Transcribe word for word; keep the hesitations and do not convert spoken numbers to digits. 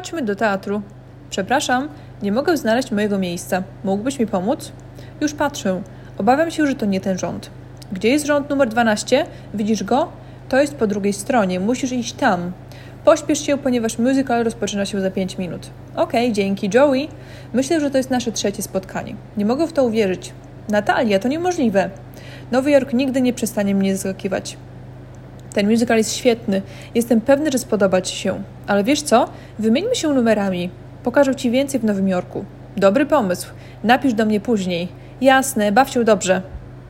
Chodźmy do teatru. Przepraszam, nie mogę znaleźć mojego miejsca. Mógłbyś mi pomóc? Już patrzę. Obawiam się, że to nie ten rząd. Gdzie jest rząd numer dwanaście? Widzisz go? To jest po drugiej stronie. Musisz iść tam. Pośpiesz się, ponieważ musical rozpoczyna się za pięć minut. Okej, okay, dzięki, Joey. Myślę, że to jest nasze trzecie spotkanie. Nie mogę w to uwierzyć. Natalia, to niemożliwe. Nowy Jork nigdy nie przestanie mnie zaskakiwać. Ten musical jest świetny. Jestem pewny, że spodoba Ci się. Ale wiesz co? Wymieńmy się numerami. Pokażę Ci więcej w Nowym Jorku. Dobry pomysł. Napisz do mnie później. Jasne, baw się dobrze.